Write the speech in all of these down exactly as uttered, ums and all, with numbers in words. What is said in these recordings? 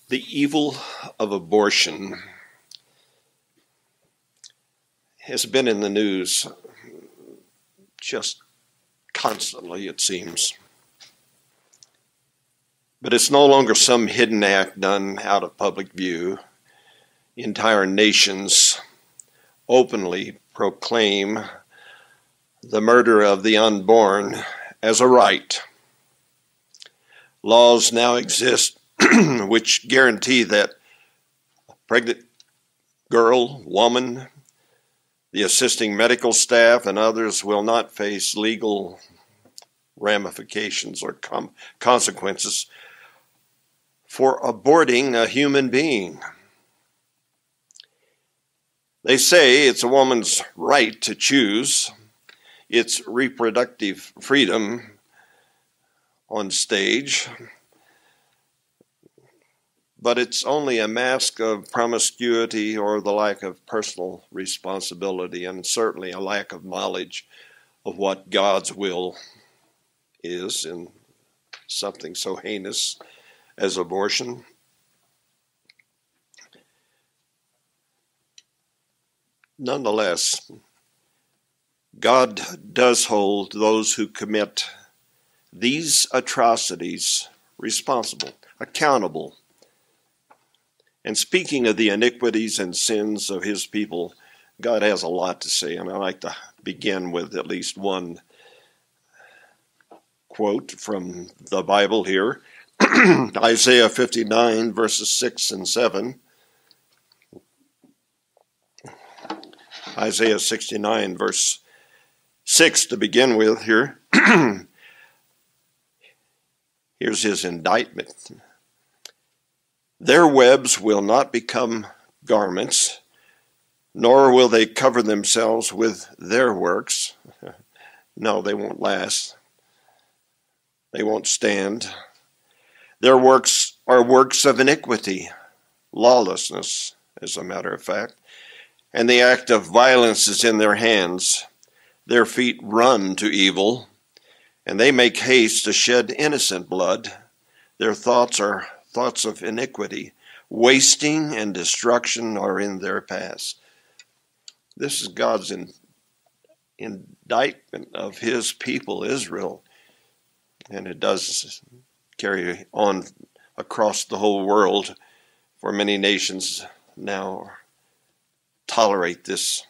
The evil of abortion has been in the news just constantly, it seems. But it's no longer some hidden act done out of public view. Entire nations openly proclaim the murder of the unborn as a right. Laws now exist which guarantee that a pregnant girl, woman, the assisting medical staff, and others will not face legal ramifications or com- consequences for aborting a human being. They say it's a woman's right to choose, it's reproductive freedom on stage, but it's only a mask of promiscuity or the lack of personal responsibility, and certainly a lack of knowledge of what God's will is in something so heinous as abortion. Nonetheless, God does hold those who commit these atrocities responsible, accountable. And speaking of the iniquities and sins of his people, God has a lot to say, and I'd like to begin with at least one quote from the Bible here. Isaiah fifty-nine, verses six and seven. Isaiah sixty-nine, verse six to begin with here. Here's his indictment. Their webs will not become garments, nor will they cover themselves with their works. No, they won't last. They won't stand. Their works are works of iniquity, lawlessness, as a matter of fact, and the act of violence is in their hands. Their feet run to evil, and they make haste to shed innocent blood. Their thoughts are thoughts of iniquity. Wasting and destruction are in their paths. This is God's in, indictment of his people, Israel. And it does carry on across the whole world, for many nations now tolerate this.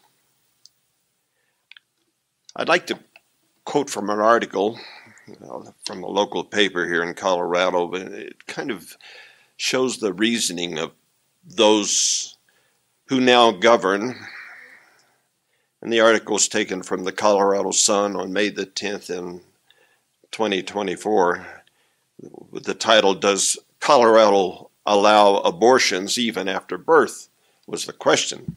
I'd like to quote from an article from a local paper here in Colorado, but it kind of shows the reasoning of those who now govern. And the article is taken from the Colorado Sun on May the tenth in twenty twenty-four. With the title, "Does Colorado Allow Abortions Even After Birth?" was the question.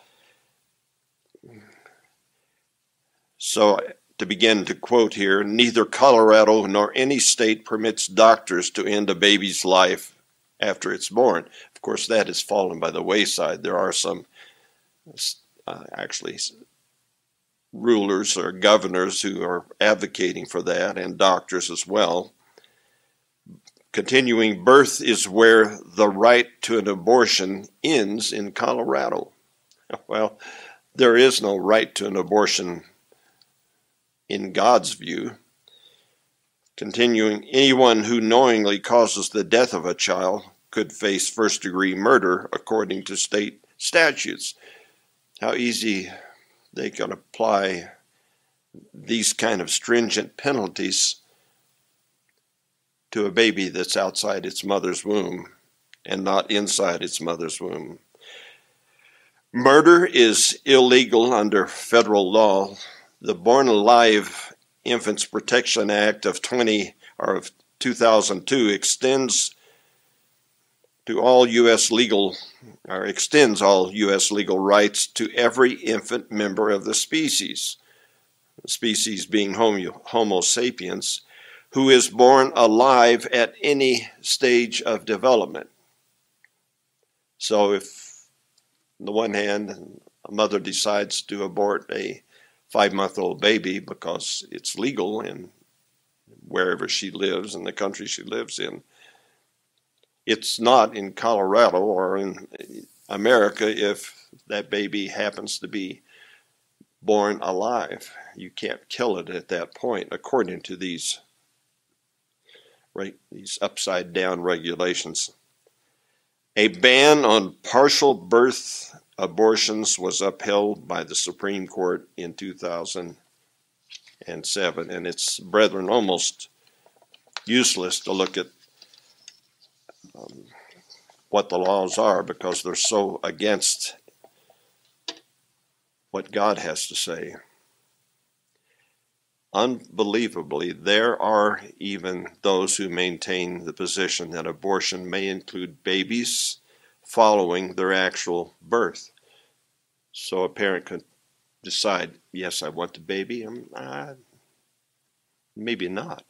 So, to begin to quote here, neither Colorado nor any state permits doctors to end a baby's life after it's born. Of course, that has fallen by the wayside. There are some, uh, actually, rulers or governors who are advocating for that, and doctors as well. Continuing, birth is where the right to an abortion ends in Colorado. Well, there is no right to an abortion in God's view. Continuing, anyone who knowingly causes the death of a child could face first-degree murder according to state statutes. How easy they can apply these kind of stringent penalties to a baby that's outside its mother's womb and not inside its mother's womb. Murder is illegal under federal law. The Born Alive Infants Protection Act of twenty or of two thousand two extends to all U S legal or extends all U S legal rights to every infant member of the species, the species being Homo, Homo sapiens, who is born alive at any stage of development. So if, on the one hand, a mother decides to abort a five-month-old baby because it's legal in wherever she lives, in the country she lives in, It's not in Colorado or in America if that baby happens to be born alive. You can't kill it at that point, according to these, right, these upside down regulations. A ban on partial birth abortions was upheld by the Supreme Court in two thousand seven, and it's, brethren, almost useless to look at um, what the laws are because they're so against what God has to say. Unbelievably, there are even those who maintain the position that abortion may include babies following their actual birth. So a parent could decide, yes, I want the baby, and uh, maybe not.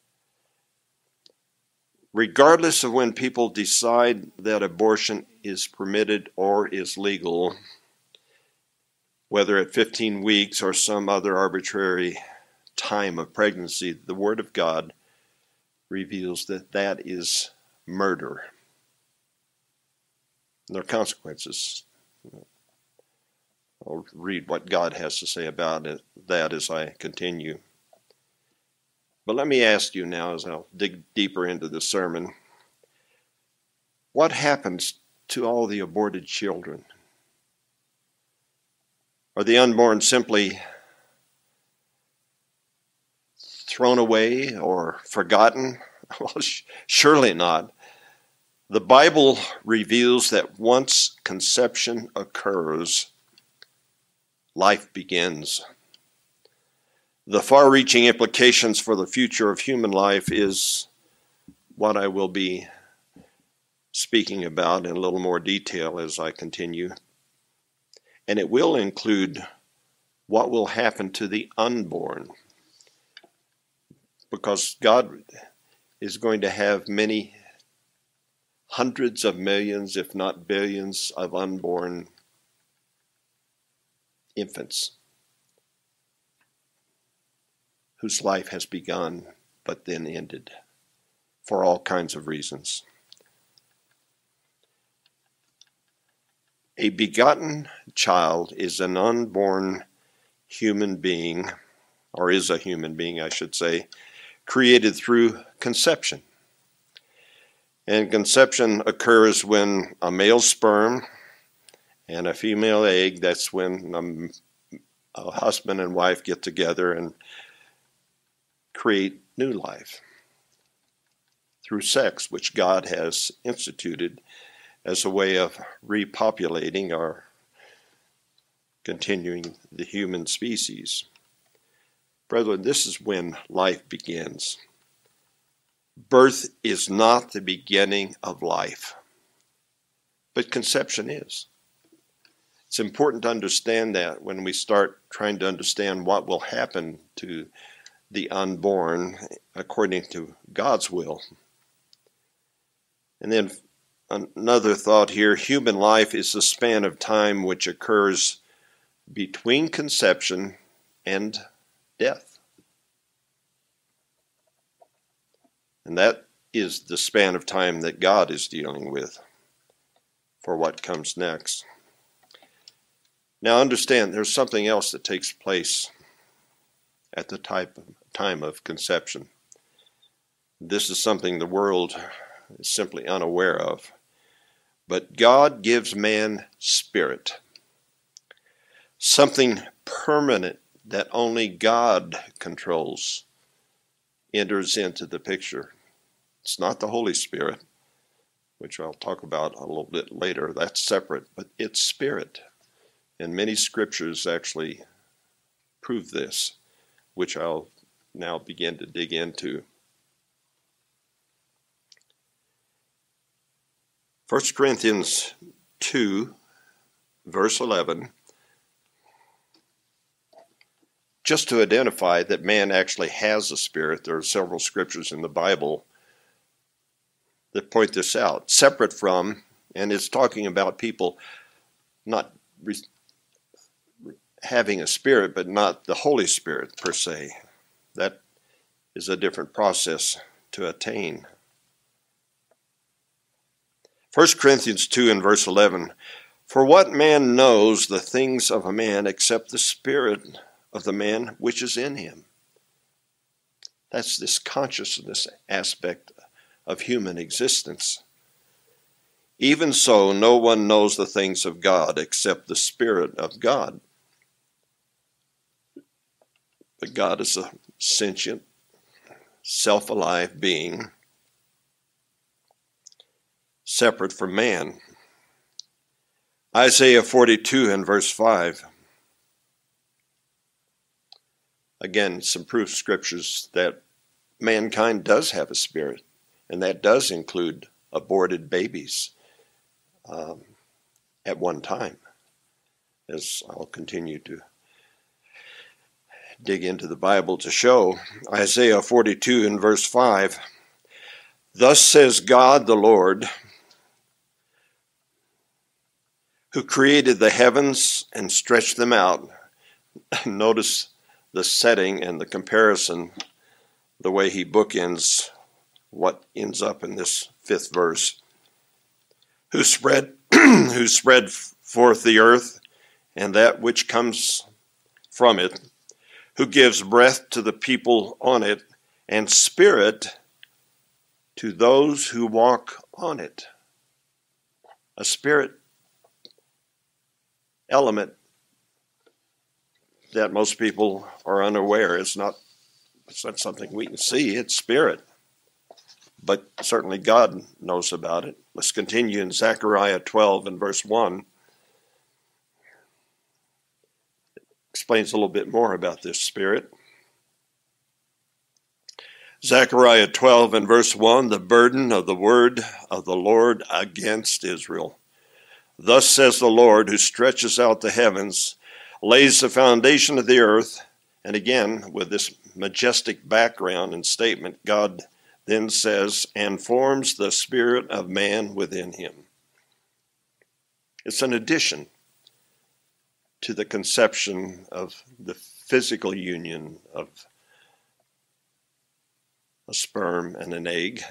Regardless of when people decide that abortion is permitted or is legal, whether at fifteen weeks or some other arbitrary time of pregnancy, the Word of God reveals that that is murder. And there are consequences. I'll read what God has to say about it, that as I continue. But let me ask you now, as I'll dig deeper into the sermon, what happens to all the aborted children? Are the unborn simply thrown away or forgotten? Well, sh- surely not. The Bible reveals that once conception occurs, life begins. The far-reaching implications for the future of human life is what I will be speaking about in a little more detail as I continue. And it will include what will happen to the unborn, because God is going to have many hundreds of millions, if not billions, of unborn infants whose life has begun but then ended for all kinds of reasons. A begotten child is an unborn human being, or is a human being, I should say, created through conception. And conception occurs when a male sperm and a female egg, that's when um, a husband and wife get together and create new life through sex, which God has instituted as a way of repopulating or continuing the human species. Brethren, this is when life begins. Birth is not the beginning of life, but conception is. It's important to understand that when we start trying to understand what will happen to the unborn according to God's will. And then another thought here, human life is the span of time which occurs between conception and death. And that is the span of time that God is dealing with for what comes next. Now understand, there's something else that takes place at the type of time of conception. This is something the world is simply unaware of. But God gives man spirit, something permanent that only God controls, enters into the picture. It's not the Holy Spirit, which I'll talk about a little bit later. That's separate, but it's spirit. And many scriptures actually prove this, which I'll now begin to dig into. First Corinthians two, verse eleven, just to identify that man actually has a spirit. There are several scriptures in the Bible that point this out, separate from, and it's talking about people not re- having a spirit, but not the Holy Spirit per se. That is a different process to attain. First Corinthians two and verse eleven, for what man knows the things of a man except the spirit of the man which is in him? That's this consciousness aspect of human existence. Even so, no one knows the things of God except the Spirit of God. But God is a sentient, self-alive being, separate from man. Isaiah forty-two and verse five. Again, some proof scriptures that mankind does have a spirit, and that does include aborted babies um, at one time, as I'll continue to dig into the Bible to show. Isaiah forty-two and verse five, thus says God the Lord, who created the heavens and stretched them out. Notice the setting and the comparison, the way he bookends what ends up in this fifth verse. Who spread, who spread forth the earth and that which comes from it, who gives breath to the people on it and spirit to those who walk on it. A spirit element that most people are unaware. It's not, it's not something we can see, it's spirit. But certainly God knows about it. Let's continue in Zechariah twelve and verse one. It explains a little bit more about this spirit. Zechariah twelve and verse one, the burden of the word of the Lord against Israel. Thus says the Lord, who stretches out the heavens, lays the foundation of the earth. And again, with this majestic background and statement, God then says, and forms the spirit of man within him. It's an addition to the conception of the physical union of a sperm and an egg.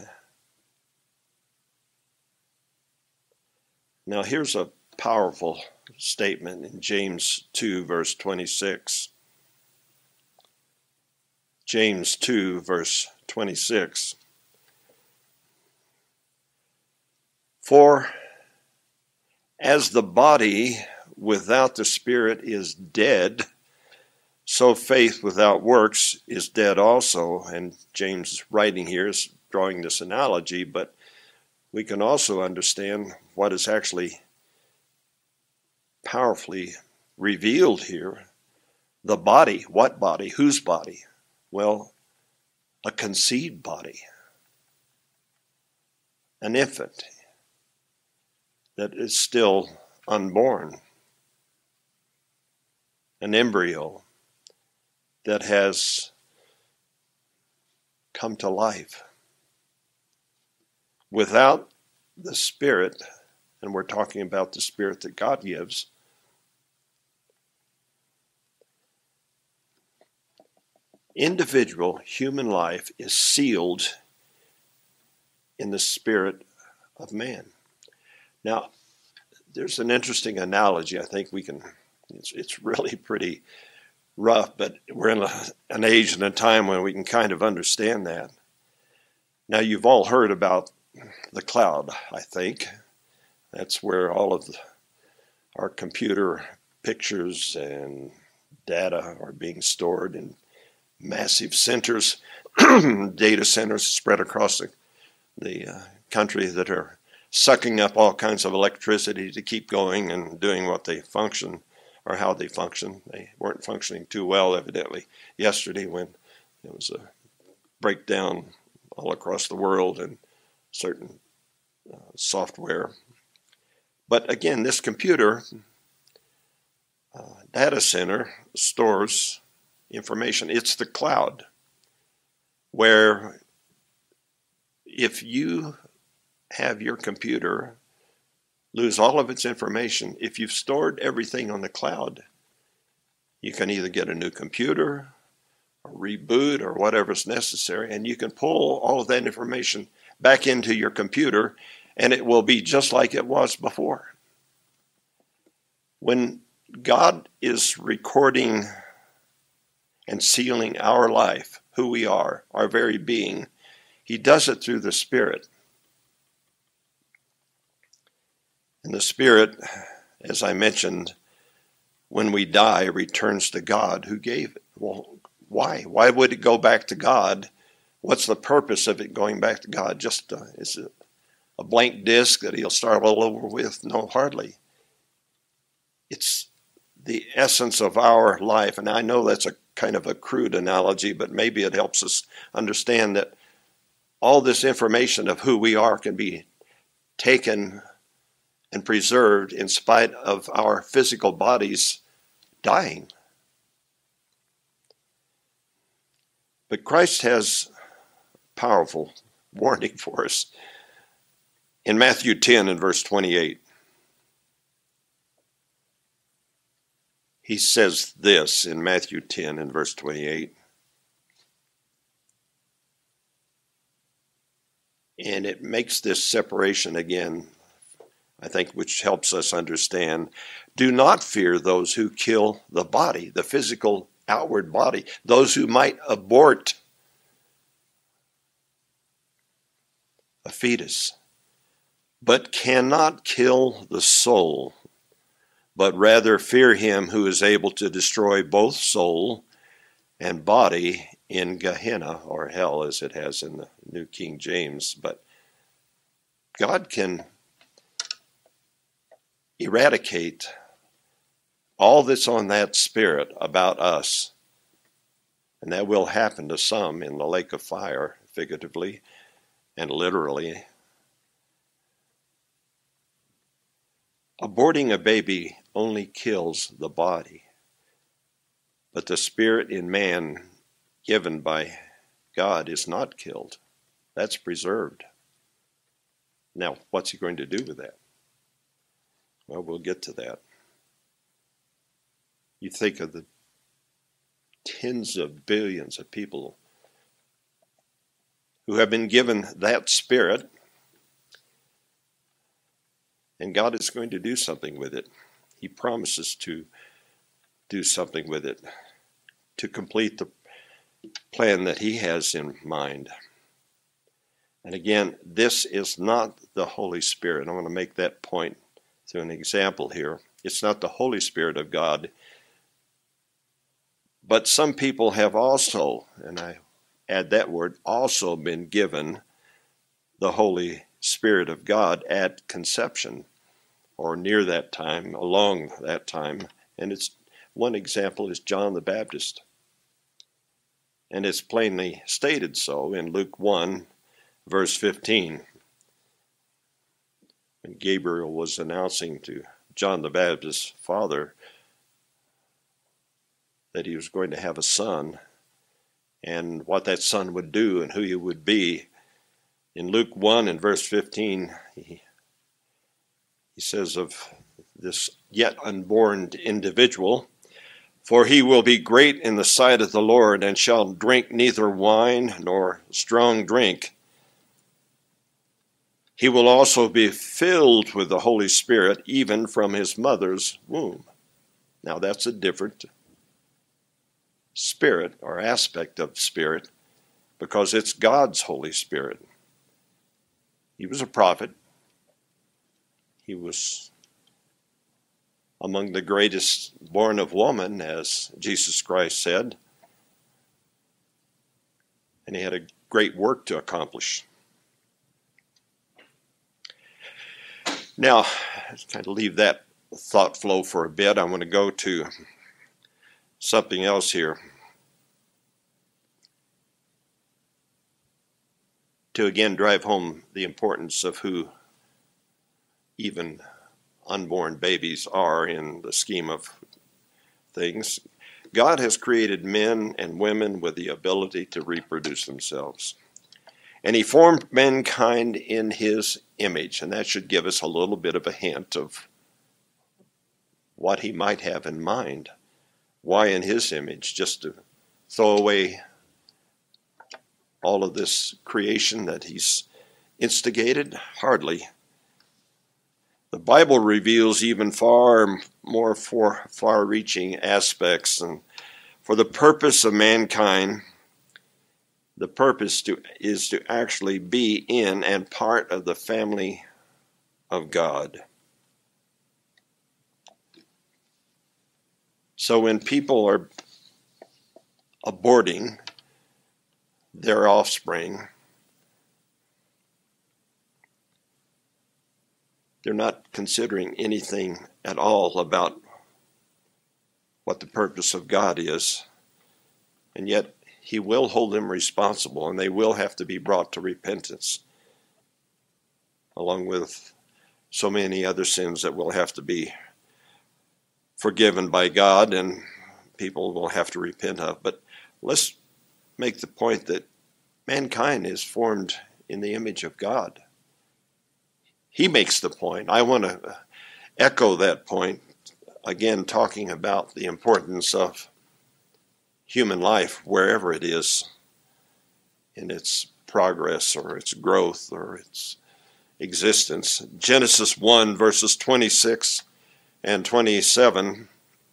Now here's a powerful statement in James two, verse twenty-six. James two, verse twenty-six. For as the body without the spirit is dead, so faith without works is dead also. And James' writing here is drawing this analogy, but we can also understand what is actually powerfully revealed here. The body, what body? Whose body? Well, a conceived body, an infant that is still unborn, an embryo that has come to life. Without the Spirit, and we're talking about the Spirit that God gives, individual human life is sealed in the spirit of man. Now, there's an interesting analogy. I think we can, it's, it's really pretty rough, but we're in a, an age and a time when we can kind of understand that. Now, you've all heard about the cloud, I think. That's where all of the, our computer pictures and data are being stored in massive centers, data centers spread across the, the uh, country that are sucking up all kinds of electricity to keep going and doing what they function or how they function. They weren't functioning too well, evidently, yesterday when there was a breakdown all across the world in certain uh, software. But again, this computer uh, data center stores information. It's the cloud, where if you have your computer lose all of its information, if you've stored everything on the cloud, you can either get a new computer or reboot or whatever's necessary, and you can pull all of that information back into your computer and it will be just like it was before. When God is recording and sealing our life, who we are, our very being, he does it through the Spirit. And the Spirit, as I mentioned, when we die, returns to God who gave it. Well, why? Why would it go back to God? What's the purpose of it going back to God? Just uh, is it a blank disc that he'll start all over with? No, hardly. It's the essence of our life. And I know that's a kind of a crude analogy, but maybe it helps us understand that all this information of who we are can be taken and preserved in spite of our physical bodies dying. But Christ has powerful warning for us in Matthew ten and verse twenty-eight. He says this in Matthew ten and verse twenty-eight. And it makes this separation again, I think, which helps us understand. Do not fear those who kill the body, the physical outward body, those who might abort a fetus, but cannot kill the soul, but rather fear him who is able to destroy both soul and body in Gehenna, or hell as it has in the New King James. But God can eradicate all that's on that spirit about us, and that will happen to some in the lake of fire, figuratively and literally. Aborting a baby only kills the body, but the spirit in man given by God is not killed. That's preserved. Now, what's he going to do with that? Well, we'll get to that. You think of the tens of billions of people who have been given that spirit, and God is going to do something with it. He promises to do something with it to complete the plan that he has in mind. And again, this is not the Holy Spirit. I want to make that point through an example here. It's not the Holy Spirit of God. But some people have also, and I add that word, also been given the Holy Spirit of God at conception, or near that time, along that time. And it's one example is John the Baptist. And it's plainly stated so in Luke one, verse fifteen. When Gabriel was announcing to John the Baptist's father that he was going to have a son, and what that son would do and who he would be. In Luke one and verse fifteen, he, he says of this yet unborn individual, "For he will be great in the sight of the Lord, and shall drink neither wine nor strong drink. He will also be filled with the Holy Spirit, even from his mother's womb." Now that's a different spirit or aspect of spirit, because it's God's Holy Spirit. He was a prophet. He was among the greatest born of woman, as Jesus Christ said. And he had a great work to accomplish. Now, let's kind of leave that thought flow for a bit. I want to go to something else here. To again drive home the importance of who even unborn babies are in the scheme of things. God has created men and women with the ability to reproduce themselves. And he formed mankind in his image, and that should give us a little bit of a hint of what he might have in mind. Why in his image? Just to throw away all of this creation that he's instigated? Hardly. The Bible reveals even far more for far-reaching aspects, and for the purpose of mankind, the purpose to, is to actually be in and part of the family of God. So when people are aborting their offspring, they're not considering anything at all about what the purpose of God is. And yet he will hold them responsible, and they will have to be brought to repentance, along with so many other sins that will have to be forgiven by God and people will have to repent of. But let's make the point that mankind is formed in the image of God. He makes the point. I want to echo that point, again, talking about the importance of human life, wherever it is in its progress or its growth or its existence. Genesis one, verses twenty-six and twenty-seven,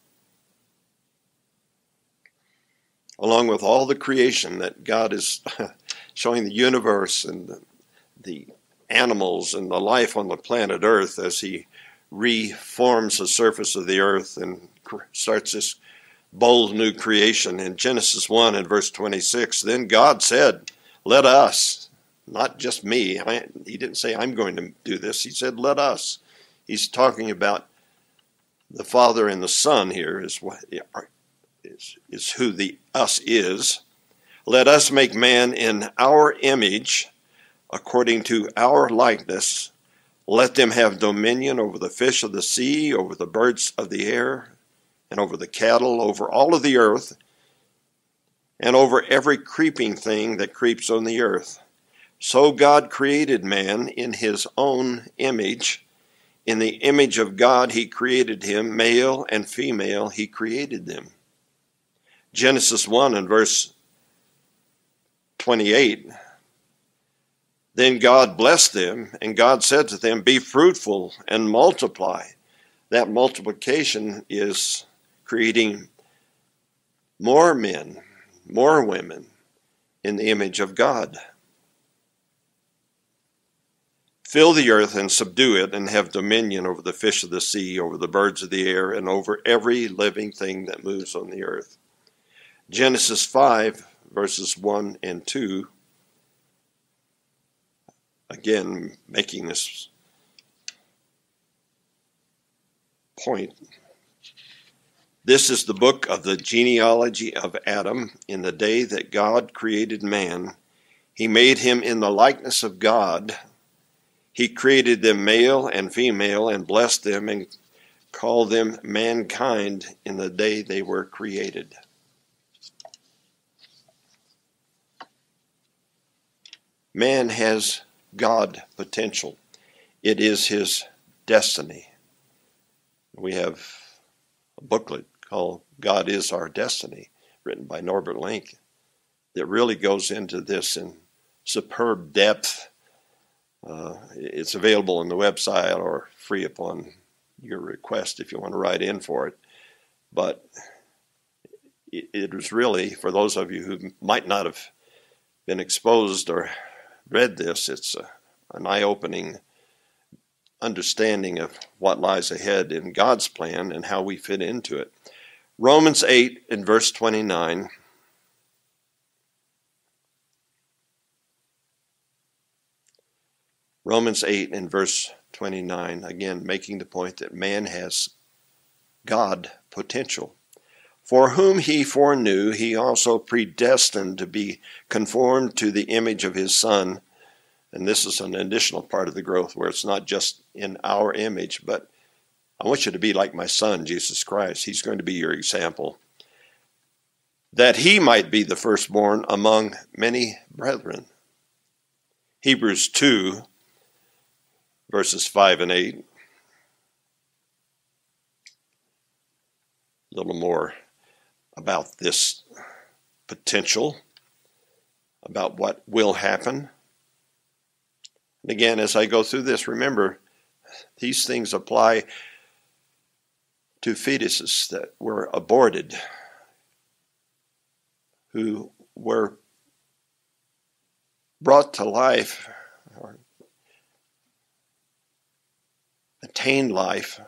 along with all the creation that God is showing, the universe and the, the animals and the life on the planet Earth, as he reforms the surface of the earth and starts this bold new creation. In Genesis one and verse twenty-six, then God said, let us, not just me. I, he didn't say I'm going to do this. He said, let us. He's talking about the Father and the Son here is what is, is who the us is. Let us make man in our image, according to our likeness. Let them have dominion over the fish of the sea, over the birds of the air, and over the cattle, over all of the earth, and over every creeping thing that creeps on the earth. So God created man in his own image. In the image of God he created him, male and female he created them. Genesis one and verse twenty-eight. Then God blessed them, and God said to them, be fruitful and multiply. That multiplication is creating more men, more women in the image of God. Fill the earth and subdue it, and have dominion over the fish of the sea, over the birds of the air, and over every living thing that moves on the earth. Genesis five, verses one and two, again making this point. This is the book of the genealogy of Adam. In the day that God created man, he made him in the likeness of God. He created them male and female, and blessed them and called them mankind in the day they were created. Man has God potential. It is his destiny. We have a booklet called God is Our Destiny, written by Norbert Link, that really goes into this in superb depth. Uh, it's available on the website or free upon your request if you want to write in for it. But it, it was really, for those of you who might not have been exposed or read this, it's a, an eye-opening understanding of what lies ahead in God's plan and how we fit into it. Romans eight and verse twenty-nine. Romans eight and verse twenty-nine, again making the point that man has God potential. For whom he foreknew, he also predestined to be conformed to the image of his Son. And this is an additional part of the growth where it's not just in our image, but I want you to be like my Son, Jesus Christ. He's going to be your example. That he might be the firstborn among many brethren. Hebrews two, verses five and eight. A little more about this potential, about what will happen. And again, as I go through this, remember, These things apply to fetuses that were aborted, who were brought to life or attained life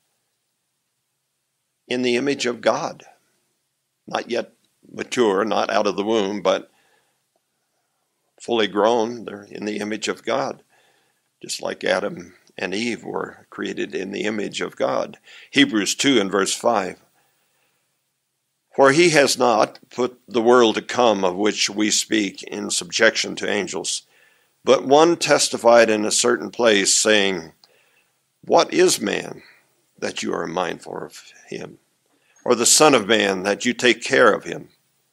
in the image of God. Not yet mature, not out of the womb, but fully grown. They're in the image of God, just like Adam and Eve were created in the image of God. Hebrews two and verse five. For he has not put the world to come of which we speak in subjection to angels, but one testified in a certain place, saying, What is man that you are mindful of him? Or the Son of Man that you take care of him?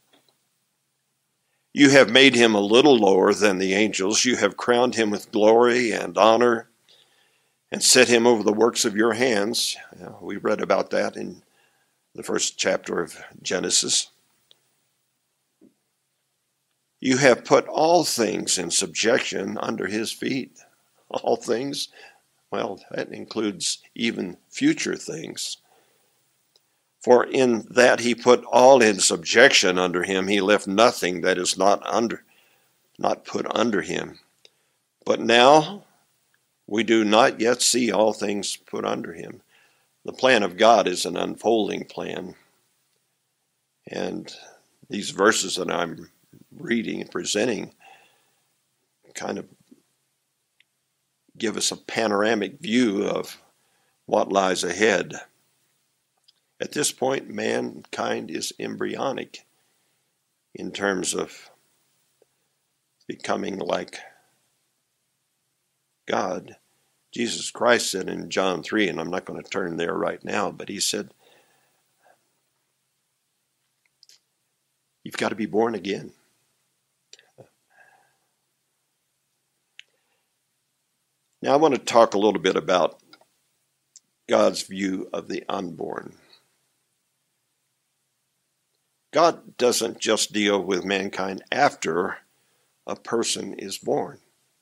You have made him a little lower than the angels. You have crowned him with glory and honor and set him over the works of your hands. We read about that in the first chapter of Genesis. You have put all things in subjection under his feet. All things? Well, that includes even future things. For in that he put all in subjection under him, he left nothing that is not under, not put under him. But now we do not yet see all things put under him. The plan of God is an unfolding plan. And these verses that I'm reading and presenting kind of give us a panoramic view of what lies ahead. At this point, mankind is embryonic in terms of becoming like God. Jesus Christ said in John three, and I'm not going to turn there right now, but he said, you've got to be born again. Now I want to talk a little bit about God's view of the unborn. God doesn't just deal with mankind after a person is born.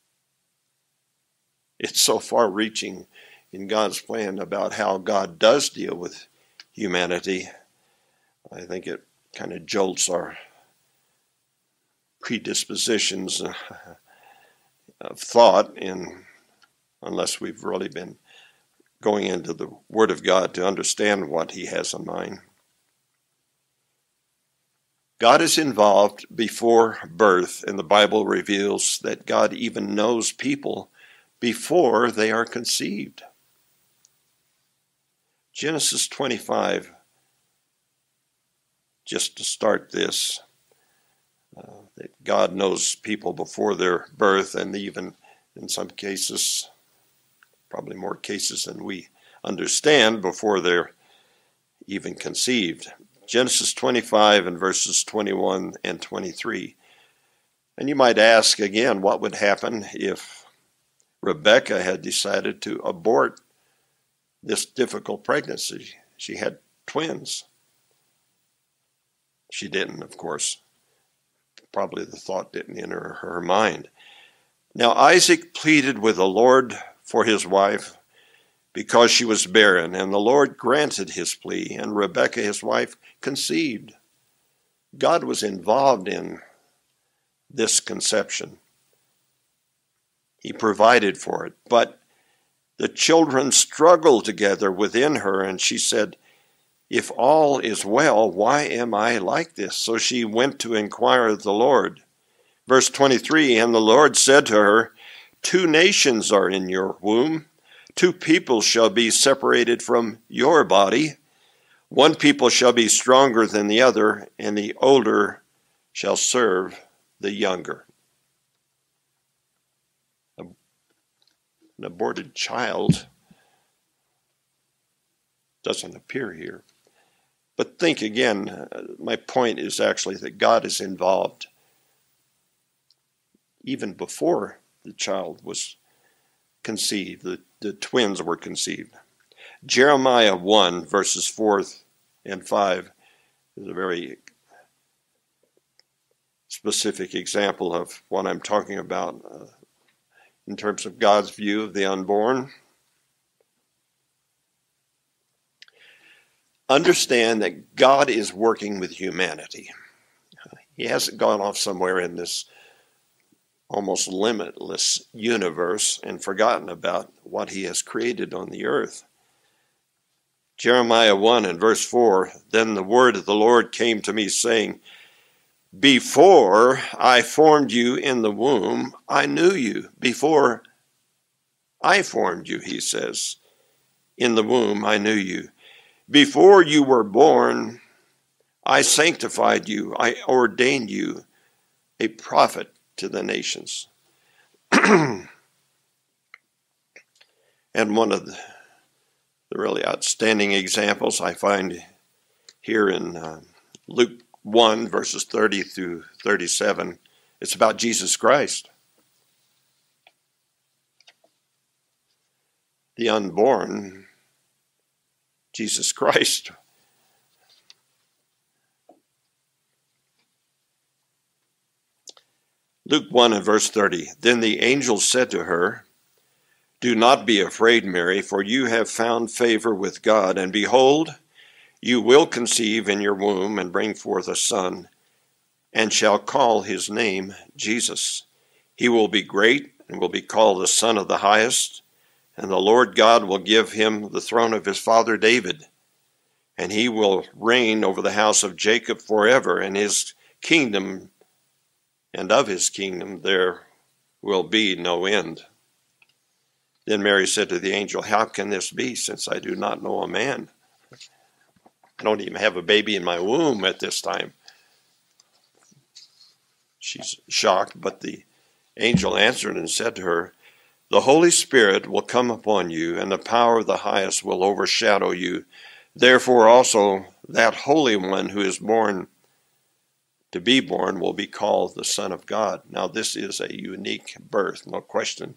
It's so far-reaching in God's plan about how God does deal with humanity. I think it kind of jolts our predispositions of thought, in, unless we've really been going into the Word of God to understand what he has in mind. God is involved before birth, and the Bible reveals that God even knows people before they are conceived. Genesis twenty-five, just to start this, uh, that God knows people before their birth, and even in some cases, probably more cases than we understand, before they're even conceived. Genesis twenty-five and verses twenty-one and twenty-three. And you might ask again, what would happen if Rebecca had decided to abort this difficult pregnancy? She had twins. She didn't, of course. Probably the thought didn't enter her mind. Now Isaac pleaded with the Lord for his wife because she was barren, and the Lord granted his plea, and Rebekah, his wife, conceived. God was involved in this conception. He provided for it, but the children struggled together within her, and she said, if all is well, why am I like this? So she went to inquire of the Lord. Verse twenty-three, and the Lord said to her, two nations are in your womb. Two people shall be separated from your body. One people shall be stronger than the other, and the older shall serve the younger. An aborted child doesn't appear here. But think again, uh, my point is actually that God is involved even before the child was conceived, the, the twins were conceived. Jeremiah one, verses four and five is a very specific example of what I'm talking about uh, in terms of God's view of the unborn. understand that God is working with humanity. He hasn't gone off somewhere in this almost limitless universe and forgotten about what he has created on the earth. Jeremiah one and verse four, then the word of the Lord came to me saying, before I formed you in the womb, I knew you. Before I formed you, he says, in the womb, I knew you. Before you were born, I sanctified you. I ordained you a prophet to the nations. And one of the, the really outstanding examples I find here in uh, Luke one, verses thirty through thirty-seven, it's about Jesus Christ, the unborn Jesus Christ. Luke one and verse thirty, then the angel said to her, do not be afraid, Mary, for you have found favor with God, and behold, you will conceive in your womb and bring forth a son, and shall call his name Jesus. He will be great and will be called the Son of the Highest, and the Lord God will give him the throne of his father David, and he will reign over the house of Jacob forever, and his kingdom, and of his kingdom there will be no end. Then Mary said to the angel, how can this be, since I do not know a man? I don't even have a baby in my womb at this time. She's shocked, but the angel answered and said to her, the Holy Spirit will come upon you, and the power of the highest will overshadow you. Therefore also that Holy One who is born to be born will be called the Son of God. Now this is a unique birth, no question.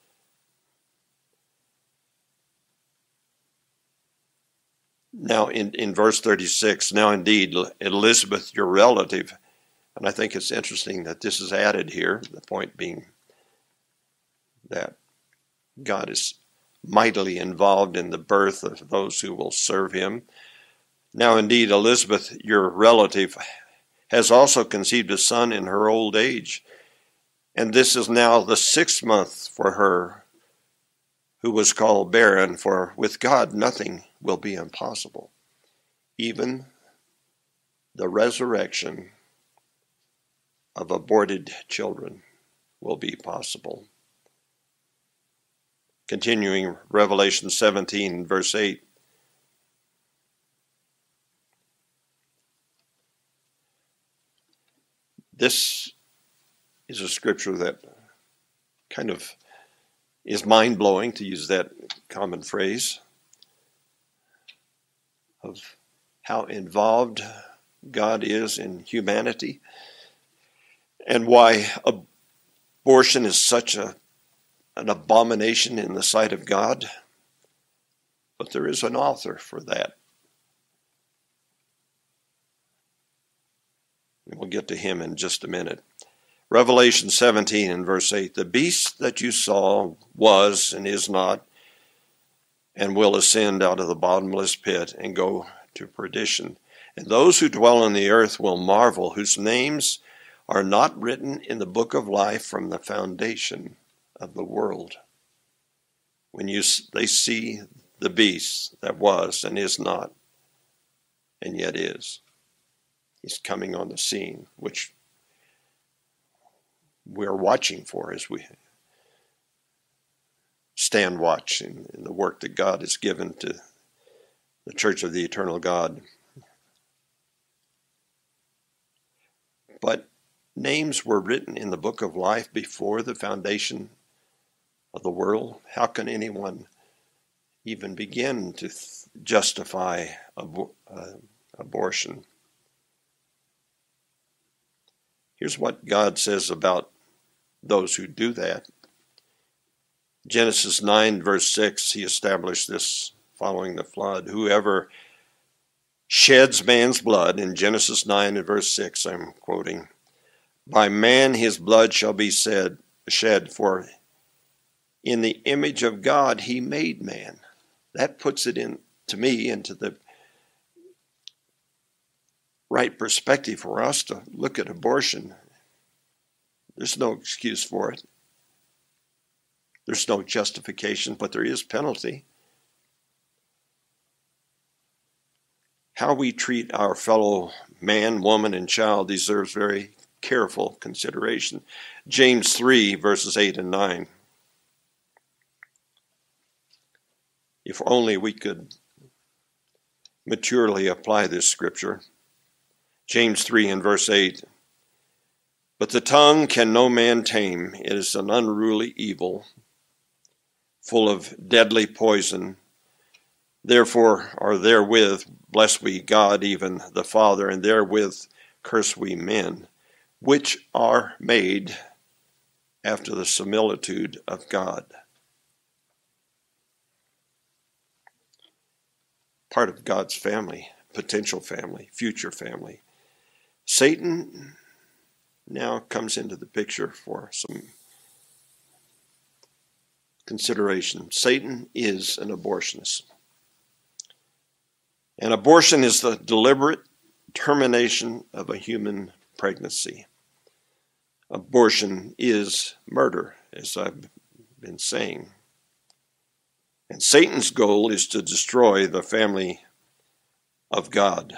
Now in, in verse thirty-six, now indeed Elizabeth, your relative, and I think it's interesting that this is added here, the point being that God is mightily involved in the birth of those who will serve him. Now indeed Elizabeth, your relative, has also conceived a son in her old age, and this is now the sixth month for her who was called barren, for with God nothing will be impossible. Even the resurrection of aborted children will be possible. Continuing Revelation seventeen, verse eight. This is a scripture that kind of is mind-blowing, to use that common phrase, of how involved God is in humanity and why abortion is such a, an abomination in the sight of God. But there is an author for that. And we'll get to him in just a minute. Revelation seventeen and verse eight, the beast that you saw was and is not, and will ascend out of the bottomless pit and go to perdition. And those who dwell on the earth will marvel, whose names are not written in the book of life from the foundation of the world. When you they see the beast that was and is not, and yet is. He's coming on the scene, which we're watching for as we stand watch in, in the work that God has given to the Church of the Eternal God. But names were written in the book of life before the foundation of the world. How can anyone even begin to th- justify ab- uh, abortion? Here's what God says about those who do that. Genesis nine, verse six, he established this following the flood. Whoever sheds man's blood, in Genesis nine and verse six, I'm quoting, by man his blood shall be said, shed, for in the image of God he made man. That puts it in, to me, into the right perspective for us to look at abortion. There's no excuse for it. There's no justification, but there is penalty. How we treat our fellow man, woman, and child deserves very careful consideration. James three, verses eight and nine. If only we could maturely apply this scripture. James three and verse eight. But the tongue can no man tame. It is an unruly evil, full of deadly poison. Therefore, or therewith, bless we God, even the Father, and therewith curse we men, which are made after the similitude of God. Part of God's family, potential family, future family. Satan now comes into the picture for some consideration. Satan is an abortionist. An abortion is the deliberate termination of a human pregnancy. Abortion is murder, as I've been saying. And Satan's goal is to destroy the family of God.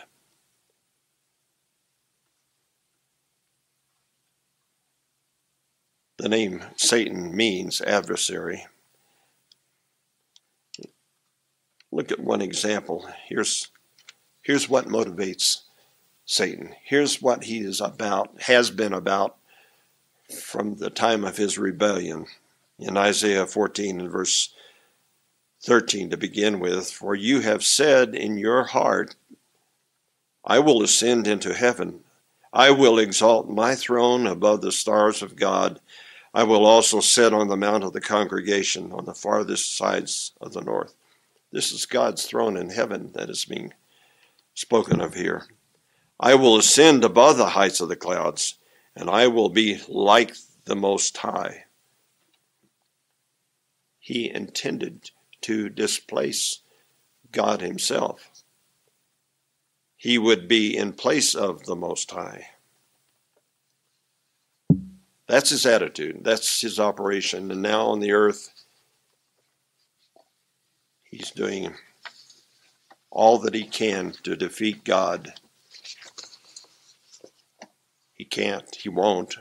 The name Satan means adversary. Look at one example. Here's, here's what motivates Satan. Here's what he is about, has been about from the time of his rebellion. In Isaiah fourteen and verse thirteen to begin with, for you have said in your heart, I will ascend into heaven. I will exalt my throne above the stars of God. I will also sit on the mount of the congregation on the farthest sides of the north. This is God's throne in heaven that is being spoken of here. I will ascend above the heights of the clouds, and I will be like the Most High. He intended to displace God himself. He would be in place of the Most High. That's his attitude. That's his operation. And now on the earth, he's doing all that he can to defeat God. He can't. He won't.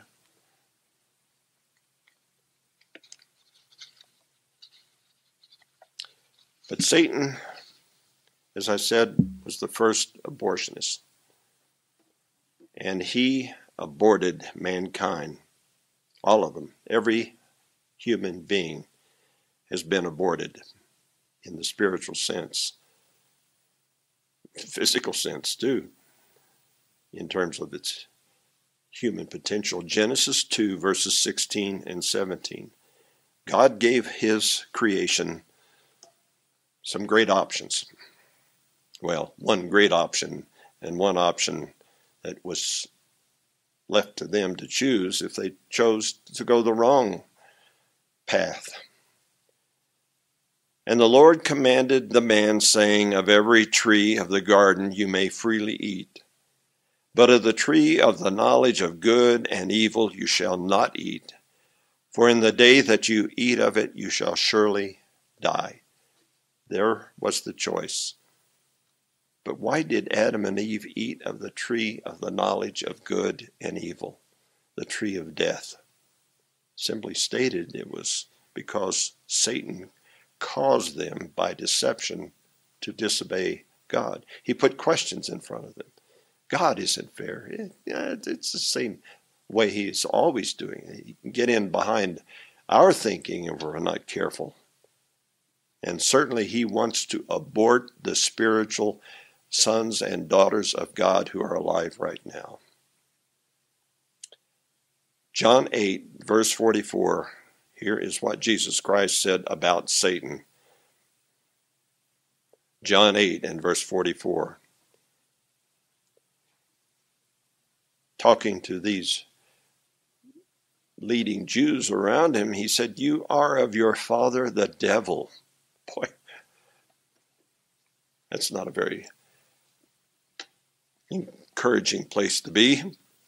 But Satan, as I said, was the first abortionist. And he aborted mankind. All of them. Every human being has been aborted in the spiritual sense. Physical sense too, in terms of its human potential. Genesis two, verses sixteen and seventeen. God gave his creation some great options. Well, one great option and one option that was left to them to choose if they chose to go the wrong path. And the Lord commanded the man, saying, of every tree of the garden you may freely eat, but of the tree of the knowledge of good and evil you shall not eat, for in the day that you eat of it you shall surely die. There was the choice. But why did Adam and Eve eat of the tree of the knowledge of good and evil, the tree of death? Simply stated, it was because Satan caused them by deception to disobey God. He put questions in front of them. God isn't fair. It, yeah, it's the same way he's always doing it. He can get in behind our thinking if we're not careful. And certainly he wants to abort the spiritual sons and daughters of God who are alive right now. John eight, verse forty-four. Here is what Jesus Christ said about Satan. John eight and verse forty-four. Talking to these leading Jews around him, he said, you are of your father the devil. Boy, that's not a very encouraging encouraging place to be.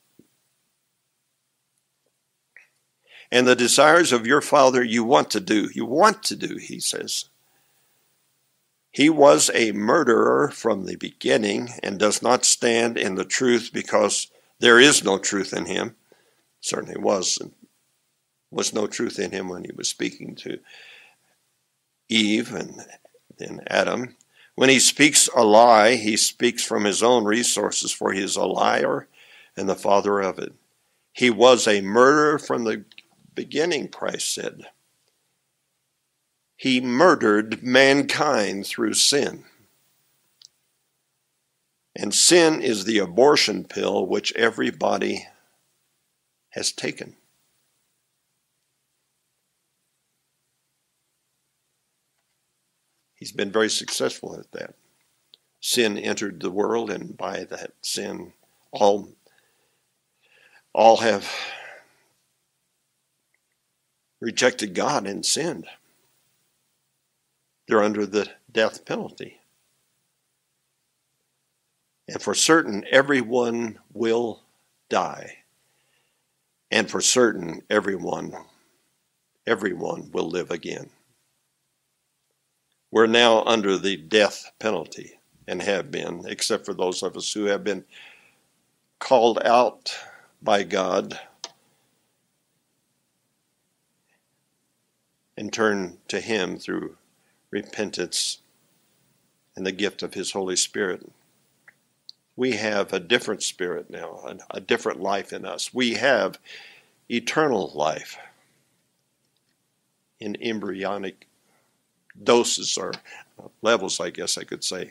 And the desires of your father you want to do. You want to do, he says. He was a murderer from the beginning and does not stand in the truth because there is no truth in him. Certainly was, was no truth in him when he was speaking to Eve and then Adam. When he speaks a lie, he speaks from his own resources, for he is a liar and the father of it. He was a murderer from the beginning, Christ said. He murdered mankind through sin. And sin is the abortion pill which everybody has taken. He's been very successful at that. Sin entered the world, and by that sin, all, all have rejected God and sinned. They're under the death penalty. And for certain, everyone will die. And for certain, everyone, everyone will live again. We're now under the death penalty and have been, except for those of us who have been called out by God and turn to him through repentance and the gift of his Holy Spirit. We have a different spirit now, a, a different life in us. We have eternal life in embryonic doses or levels, I guess I could say.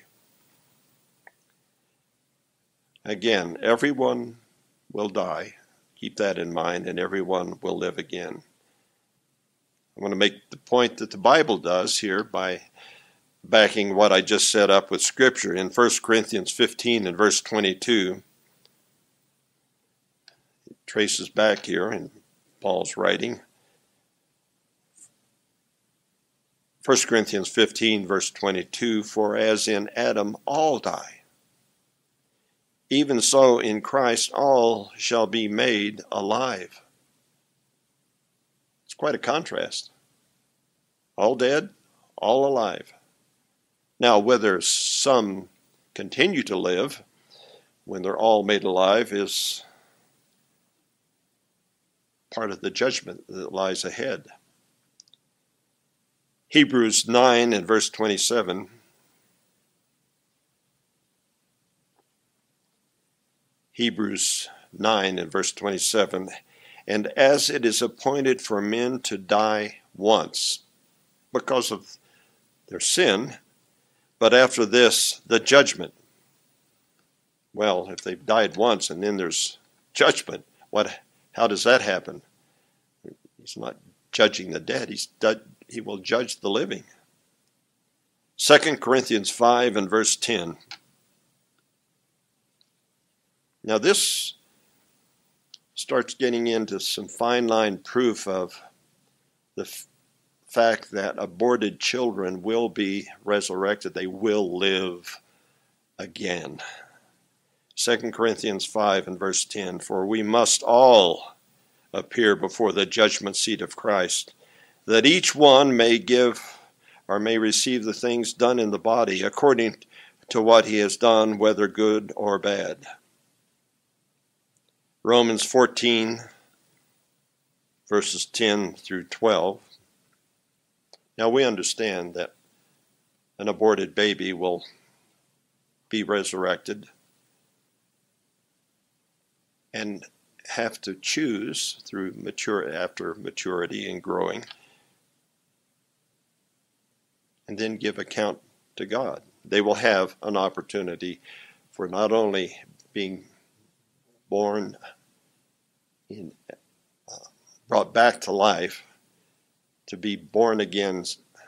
Again, everyone will die. Keep that in mind, and everyone will live again. I want to make the point that the Bible does here by backing what I just set up with Scripture. In First Corinthians fifteen and verse twenty-two, it traces back here in Paul's writing. First Corinthians fifteen, verse twenty-two, for as in Adam all die, even so in Christ all shall be made alive. It's quite a contrast. All dead, all alive. Now, whether some continue to live when they're all made alive is part of the judgment that lies ahead. Hebrews nine and verse twenty-seven. Hebrews nine and verse twenty-seven. And as it is appointed for men to die once because of their sin, but after this, the judgment. Well, if they've died once and then there's judgment, what? How does that happen? He's not judging the dead. He's he will judge the living. Second Corinthians five and verse ten. Now this starts getting into some fine line proof of the f- fact that aborted children will be resurrected. They will live again. Second Corinthians five and verse ten. For we must all appear before the judgment seat of Christ, that each one may give or may receive the things done in the body according to what he has done, whether good or bad. Romans fourteen, verses ten through twelve. Now we understand that an aborted baby will be resurrected and have to choose through mature after maturity and growing, and then give account to God. They will have an opportunity for not only being born in, uh, brought back to life, to be born again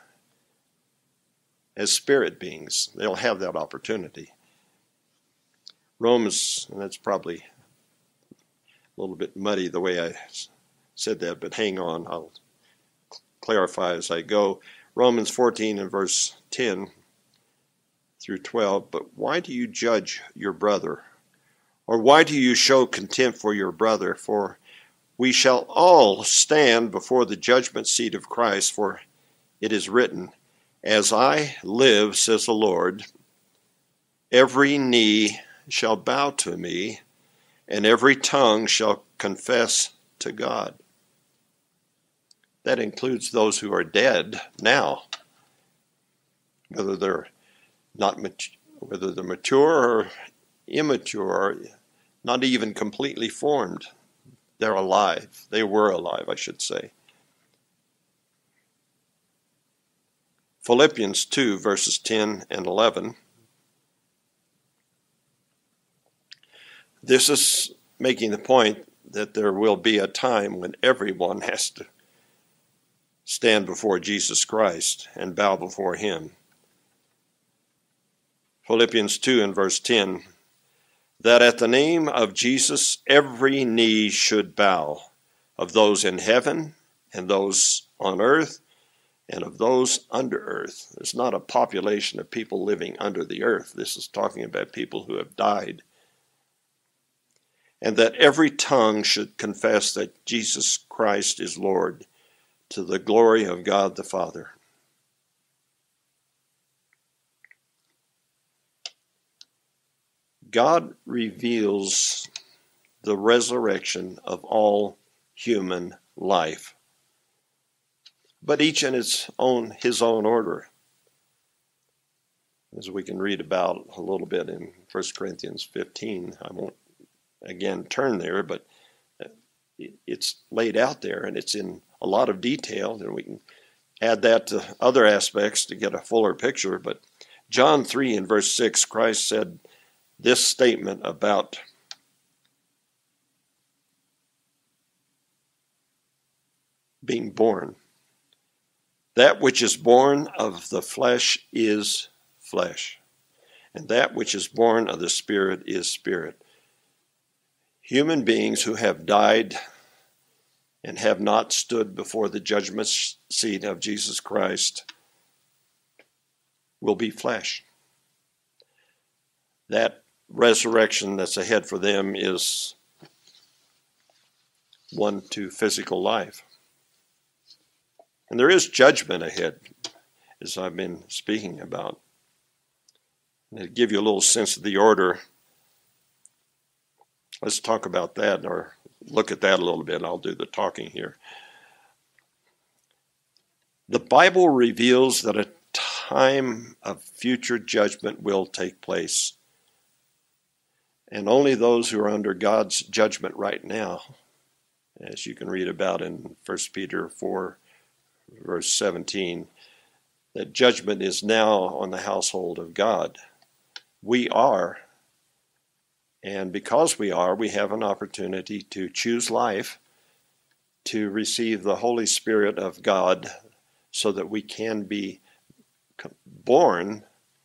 as spirit beings. They'll have that opportunity. Romans, and that's probably a little bit muddy the way I said that, but hang on, I'll clarify as I go. Romans fourteen and verse ten through twelve, but why do you judge your brother? Or why do you show contempt for your brother? For we shall all stand before the judgment seat of Christ, for it is written, As I live, says the Lord, every knee shall bow to me, and every tongue shall confess to God. That includes those who are dead now, whether they're not mat- whether they're mature or immature, or not even completely formed. They're alive. They were alive, I should say. Philippians two, verses ten and eleven. This is making the point that there will be a time when everyone has to stand before Jesus Christ and bow before him. Philippians two and verse ten, that at the name of Jesus every knee should bow, of those in heaven and those on earth and of those under earth. There's not a population of people living under the earth. This is talking about people who have died. And that every tongue should confess that Jesus Christ is Lord, to the glory of God the Father. God reveals the resurrection of all human life, but each in its own, his own order, as we can read about a little bit in First Corinthians fifteen. I won't again turn there, but it's laid out there, and it's in a lot of detail, and we can add that to other aspects to get a fuller picture. But John three and verse six, Christ said this statement about being born. That which is born of the flesh is flesh, and that which is born of the Spirit is spirit. Human beings who have died and have not stood before the judgment seat of Jesus Christ will be flesh. That resurrection that's ahead for them is one to physical life. And there is judgment ahead, as I've been speaking about. And to give you a little sense of the order, let's talk about that, or look at that a little bit. I'll do the talking here. The Bible reveals that a time of future judgment will take place. And only those who are under God's judgment right now, as you can read about in First Peter four, verse seventeen, that judgment is now on the household of God. We are, and because we are, we have an opportunity to choose life, to receive the Holy Spirit of God, so that we can be born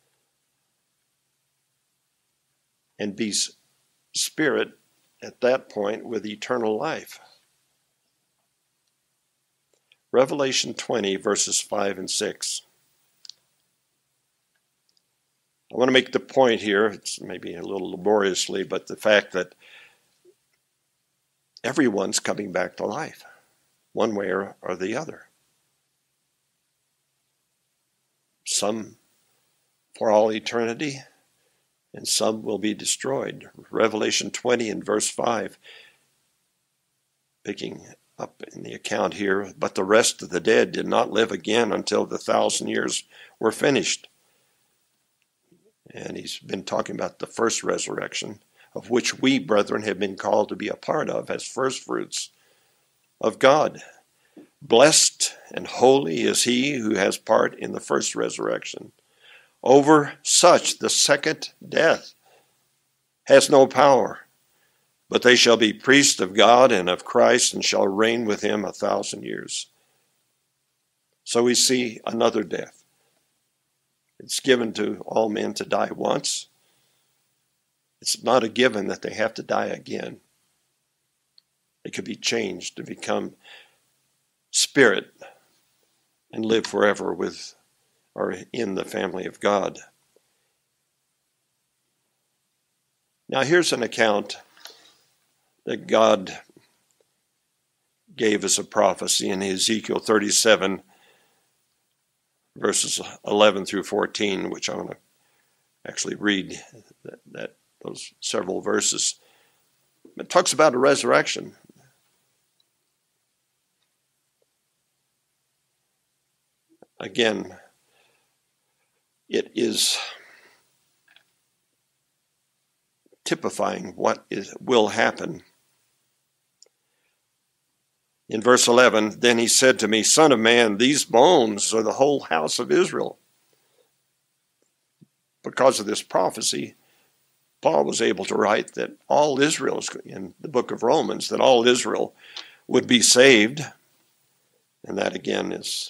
and be spirit at that point with eternal life. Revelation twenty, verses five and six. I want to make the point here, it's maybe a little laboriously, but the fact that everyone's coming back to life, one way or, or the other. Some for all eternity, and some will be destroyed. Revelation twenty and verse five, picking up in the account here, but the rest of the dead did not live again until the thousand years were finished. And he's been talking about the first resurrection, of which we, brethren, have been called to be a part of as firstfruits of God. Blessed and holy is he who has part in the first resurrection. Over such the second death has no power, but they shall be priests of God and of Christ, and shall reign with him a thousand years. So we see another death. It's given to all men to die once. It's not a given that they have to die again. They could be changed to become spirit and live forever with or in the family of God. Now here's an account that God gave as a prophecy in Ezekiel thirty-seven, verses eleven through fourteen, which I want to actually read that, that those several verses. It talks about a resurrection. Again, it is typifying what is, will happen. In verse eleven, then he said to me, Son of man, these bones are the whole house of Israel. Because of this prophecy, Paul was able to write that all Israel, in the book of Romans, that all Israel would be saved. And that again is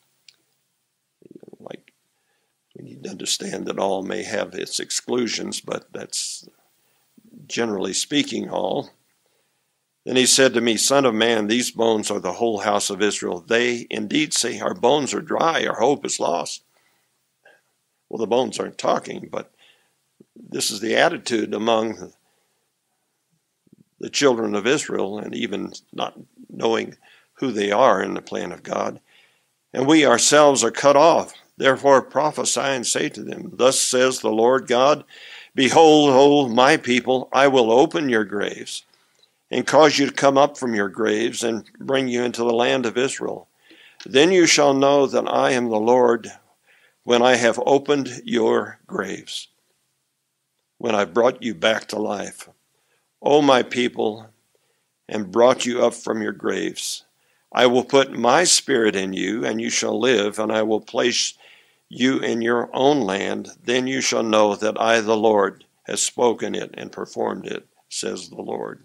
like, we need to understand that all may have its exclusions, but that's generally speaking all. Then he said to me, Son of man, these bones are the whole house of Israel. They indeed say, our bones are dry, our hope is lost. Well, the bones aren't talking, but this is the attitude among the children of Israel, and even not knowing who they are in the plan of God. And we ourselves are cut off. Therefore prophesy and say to them, Thus says the Lord God, Behold, O my people, I will open your graves, and cause you to come up from your graves, and bring you into the land of Israel. Then you shall know that I am the Lord, when I have opened your graves, when I brought you back to life, O my people, and brought you up from your graves. I will put my spirit in you, and you shall live, and I will place you in your own land. Then you shall know that I, the Lord, has spoken it and performed it, says the Lord.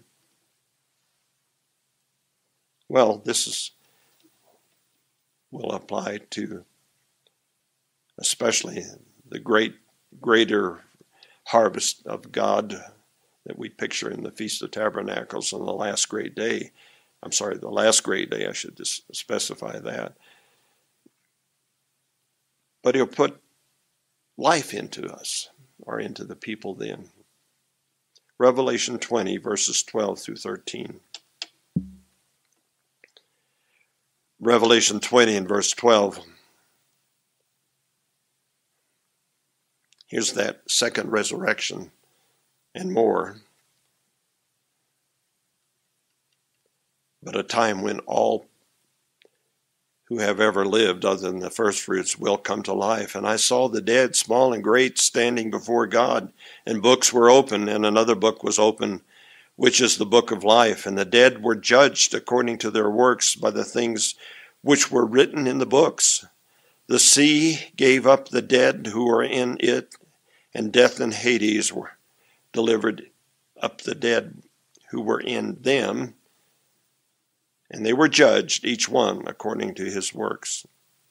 Well, this is will apply to especially the great, greater harvest of God that we picture in the Feast of Tabernacles on the last great day. I'm sorry, the last great day, I should just specify that. But he'll put life into us, or into the people then. Revelation twenty, verses twelve through thirteen. Revelation twenty and verse twelve. Here's that second resurrection and more. But a time when all who have ever lived, other than the first fruits, will come to life. And I saw the dead, small and great, standing before God, and books were open, and another book was open, which is the book of life. And the dead were judged according to their works by the things which were written in the books. The sea gave up the dead who were in it, and death and Hades were delivered up the dead who were in them, and they were judged, each one according to his works.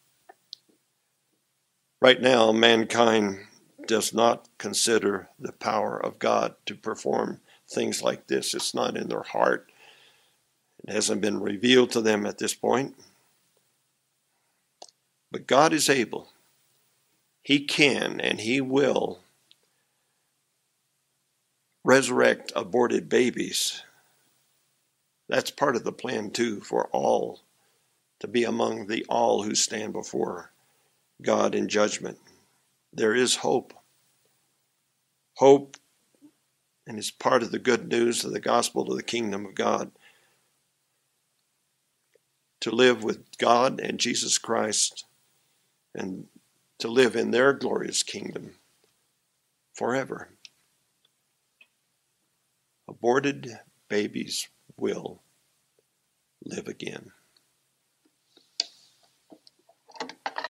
Right now, mankind does not consider the power of God to perform things like this. It's not in their heart. It hasn't been revealed to them at this point. But God is able. He can and he will resurrect aborted babies. That's part of the plan too, for all to be among the all who stand before God in judgment. There is hope. Hope, and it's part of the good news of the gospel of the kingdom of God. To live with God and Jesus Christ, and to live in their glorious kingdom forever. Aborted babies will live again.